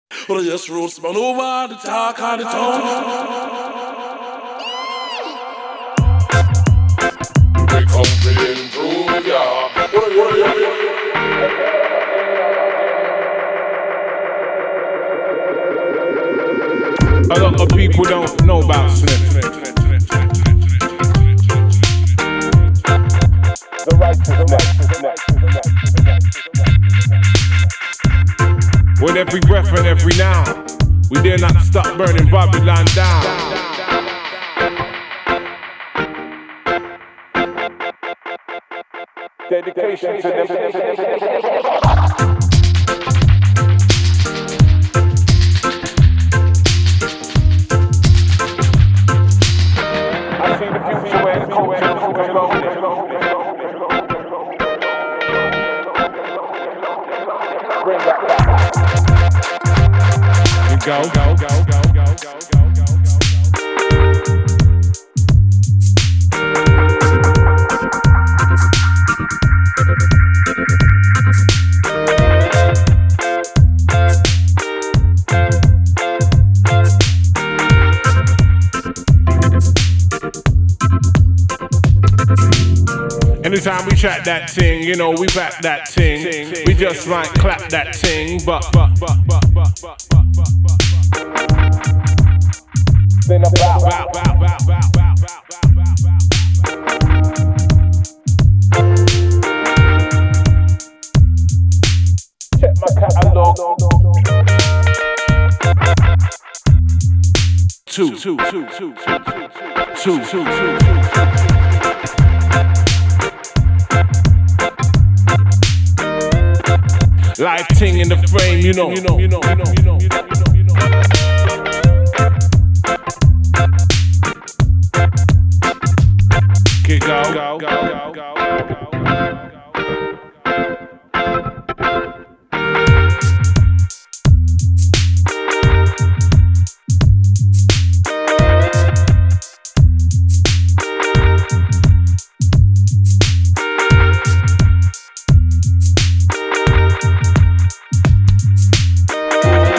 Well, I just roll spun over the talk of the town. We come to improve, yeah. A lot of people don't know about Slim. The righteousness. With every breath and every now, we dare not stop burning Babylon down. Dedication to them. Go. Anytime we chat that thing, you know, we back that thing. We just might clap that thing, but. Then about. Check my catalog. Two. Live ting in the frame, you know. Kick go.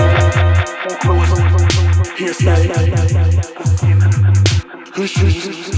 Here's